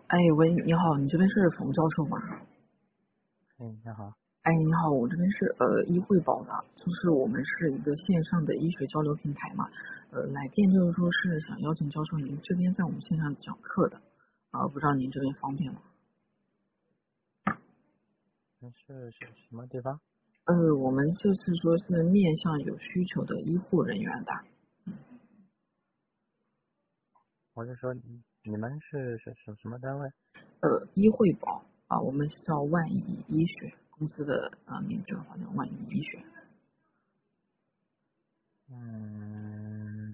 哎，喂，你好，你这边是冯教授吗？ 哎，你好。 哎，你好，我这边是医惠宝的，就是我们是一个线上的医学交流平台嘛，来电就是说是想邀请教授您这边在我们线上讲课的，不知道您这边方便吗？ 你是什么地方？ 我们就是说是面向有需求的医护人员的， 我是说你们是什么单位？ 医惠宝我们是叫万亿医学公司的名字的话叫万亿医学。 嗯，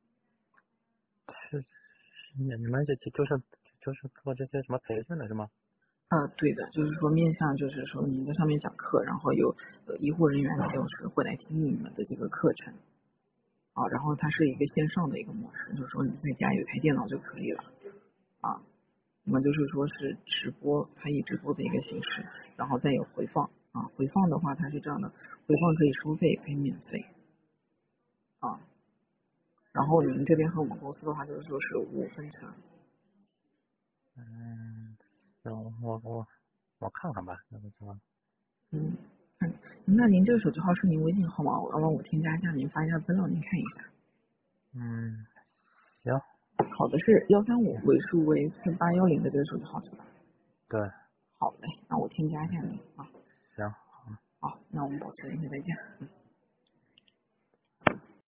是你们就是做这些什么培训的是吗？ 对的，就是说面向，就是说您在上面讲课，然后有医护人员就是会来听你们的这个课程然后它是一个线上的一个模式，就是说你在家有台电脑就可以了啊。我们就是说是直播，它以直播的一个形式，然后再有回放回放的话它是这样的，回放可以收费，可以免费啊。然后你们这边和我们公司的话就是说是5分成。 嗯，行，我看看吧，那个什么。 嗯，那您这个手机号是您微信号吗？要不然我添加一下您，发一下资料，您看一下。 嗯，行。 好的，是135尾数为4810的这个手机号是吧？ 对。 好嘞，那我添加一下你啊。 行。 好，那我们保持联系，再见。